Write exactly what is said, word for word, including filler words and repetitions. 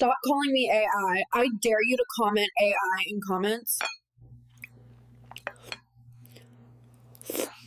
Stop calling me A I. I dare you to comment A I in comments.